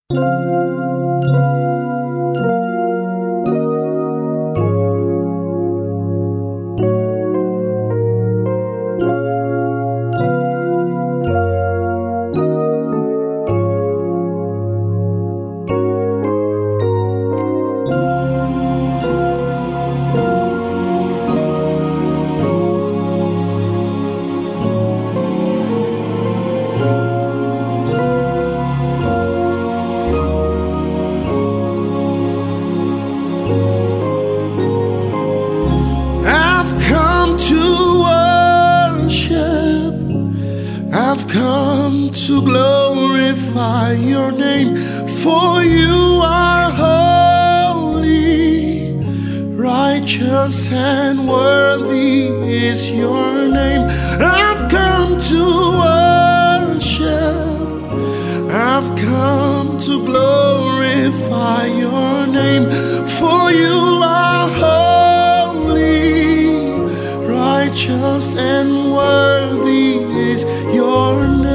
I've come to glorify your name, for you are holy, righteous and worthy is your name. I've come to worship, I've come to glorify your name, for you are holy, righteous and worthy is your name.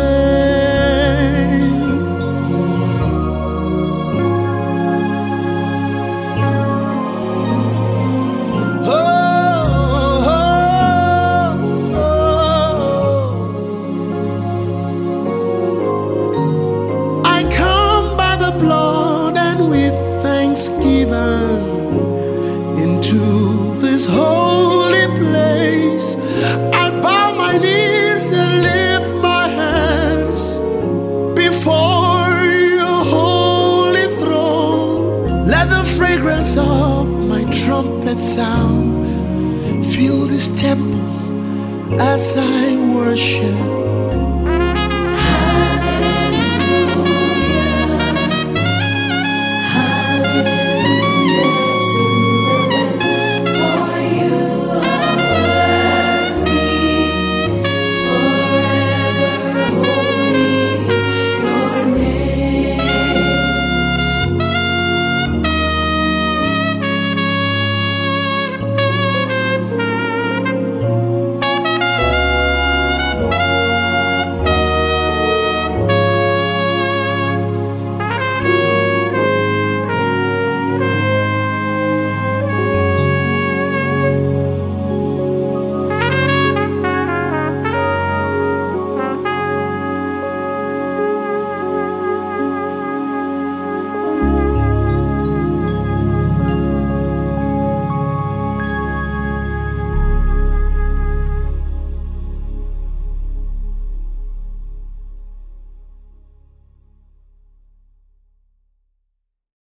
Oh, oh, oh. I come by the blood and with thanksgiving into this holy place. I bow my knees and lift my hands before your holy throne. Let the fragrance of my trumpet sound fill this temple as I worship.